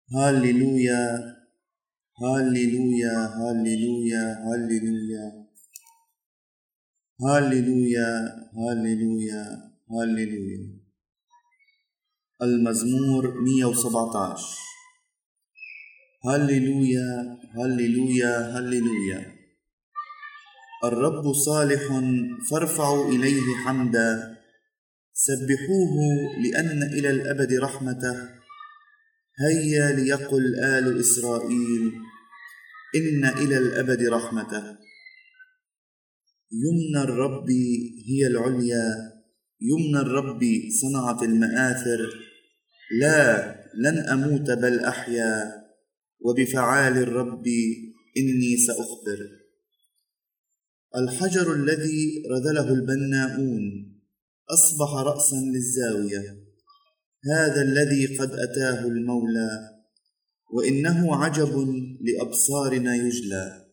هاليلويا هاليلويا هاليلويا هاليلويا هاليلويا هاليلويا هاليلويا. المزمور 117. هاليلويا هاليلويا هاليلويا. الرب صالح فارفعوا إليه حمدا، سبحوه لأن إلى الأبد رحمته. هيا ليقل آل إسرائيل إن إلى الأبد رحمته. يمن الرب هي العليا، يمن الرب صنعت المآثر. لا، لن أموت بل أحيا، وبفعال الرب إني سأخبر. الحجر الذي رذله البناؤون أصبح رأسا للزاوية. هذا الذي قد أتاه المولى، وإنه عجب لأبصارنا يجلى.